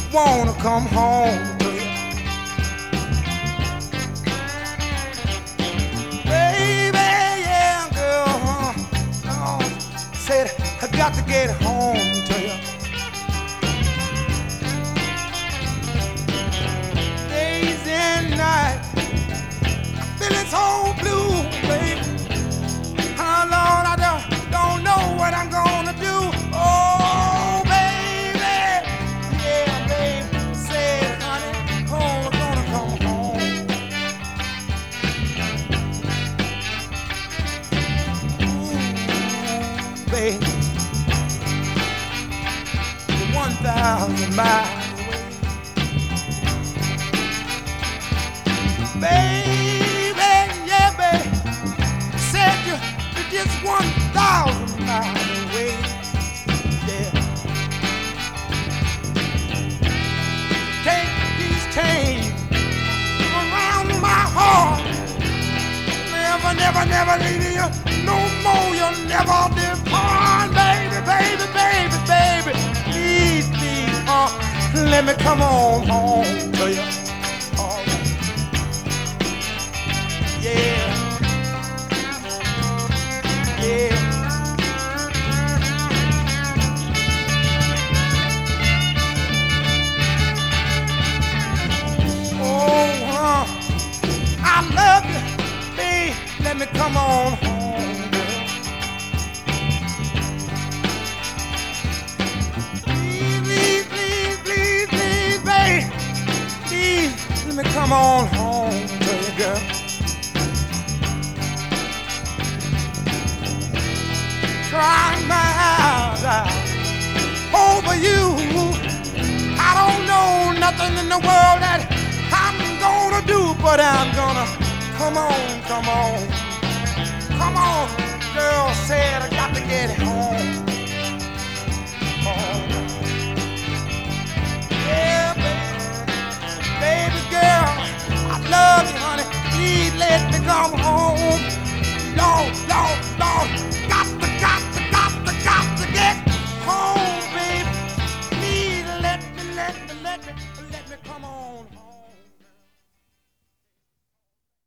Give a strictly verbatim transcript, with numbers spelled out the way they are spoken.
wanna come home to you. Baby, yeah, girl, huh? Oh, said I got to get home to you. Days and nights, feeling so blue, baby. How long I don't, don't know what I'm gonna do. Oh, baby, yeah, baby, said, honey, oh, I'm gonna come home. Ooh, baby, you're one thousand miles away. Baby, yeah, baby, said you, you're just one thousand miles away. Yeah. Take these chains around my heart. Never, never, never leave you no more. You'll never depart, baby, baby, baby, baby. Please, please, uh, let me come on home to you. All right. Yeah. Yeah. Oh, huh. I love you, babe. Let me come on home, girl. Please, please, please, please, please, babe. Please, let me come on home to you, girl. Crying my eyes out over you. I don't know nothing in the world that I'm gonna do, but I'm gonna come on, come on.